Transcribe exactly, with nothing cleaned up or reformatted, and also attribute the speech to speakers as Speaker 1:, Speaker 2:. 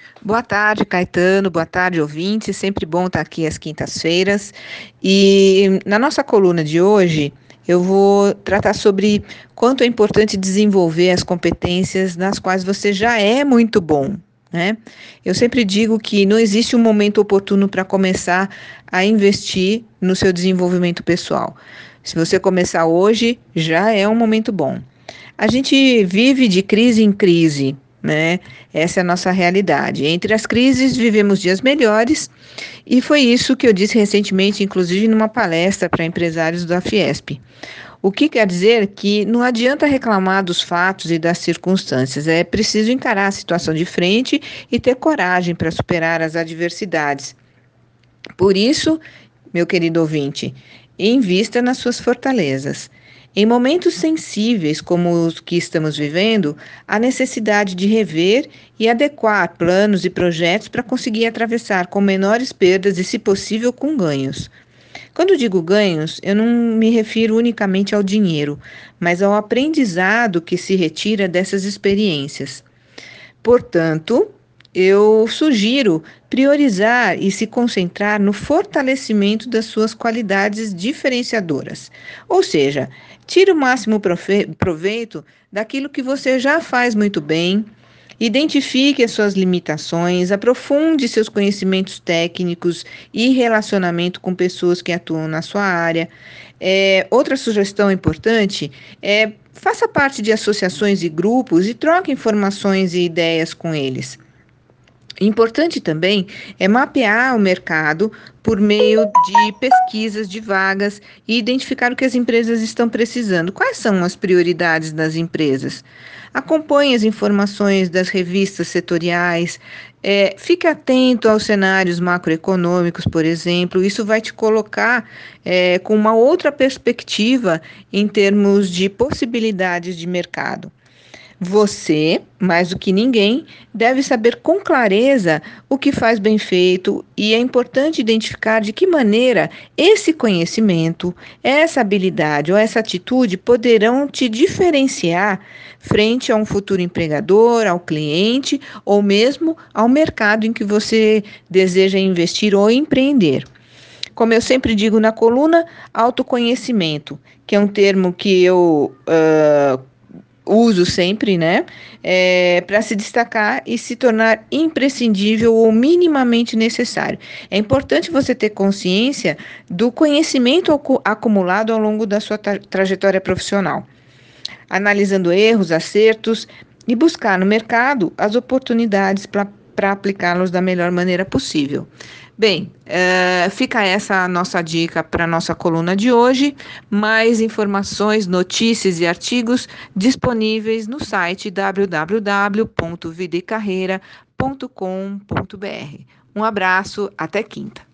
Speaker 1: Boa tarde, Caetano. Boa tarde, ouvintes. Sempre bom estar aqui às quintas-feiras. E na nossa coluna de hoje, eu vou tratar sobre quanto é importante desenvolver as competências nas quais você já é muito bom, né? Eu sempre digo que não existe um momento oportuno para começar a investir no seu desenvolvimento pessoal. Se você começar hoje, já é um momento bom. A gente vive de crise em crise, né? Essa é a nossa realidade. Entre as crises, vivemos dias melhores, e foi isso que eu disse recentemente, inclusive numa palestra para empresários da Fiesp. O que quer dizer que não adianta reclamar dos fatos e das circunstâncias, é preciso encarar a situação de frente e ter coragem para superar as adversidades. Por isso, meu querido ouvinte, invista nas suas fortalezas. Em momentos sensíveis como os que estamos vivendo, há necessidade de rever e adequar planos e projetos para conseguir atravessar com menores perdas e, se possível, com ganhos. Quando digo ganhos, eu não me refiro unicamente ao dinheiro, mas ao aprendizado que se retira dessas experiências. Portanto, eu sugiro priorizar e se concentrar no fortalecimento das suas qualidades diferenciadoras. Ou seja, tire o máximo proveito daquilo que você já faz muito bem, identifique as suas limitações, aprofunde seus conhecimentos técnicos e relacionamento com pessoas que atuam na sua área. É, outra sugestão importante é faça parte de associações e grupos e troque informações e ideias com eles. Importante também é mapear o mercado por meio de pesquisas de vagas e identificar o que as empresas estão precisando. Quais são as prioridades das empresas? Acompanhe as informações das revistas setoriais, é, fique atento aos cenários macroeconômicos, por exemplo. Isso vai te colocar é, com uma outra perspectiva em termos de possibilidades de mercado. Você, mais do que ninguém, deve saber com clareza o que faz bem feito, e é importante identificar de que maneira esse conhecimento, essa habilidade ou essa atitude poderão te diferenciar frente a um futuro empregador, ao cliente ou mesmo ao mercado em que você deseja investir ou empreender. Como eu sempre digo na coluna, autoconhecimento, que é um termo que eu uh, uso sempre, né, é, para se destacar e se tornar imprescindível ou minimamente necessário. É importante você ter consciência do conhecimento acumulado ao longo da sua tra trajetória profissional, analisando erros, acertos e buscar no mercado as oportunidades para para aplicá-los da melhor maneira possível. Bem, é, fica essa a nossa dica para a nossa coluna de hoje. Mais informações, notícias e artigos disponíveis no site w w w ponto vida e carreira ponto com ponto b r. Um abraço, até quinta.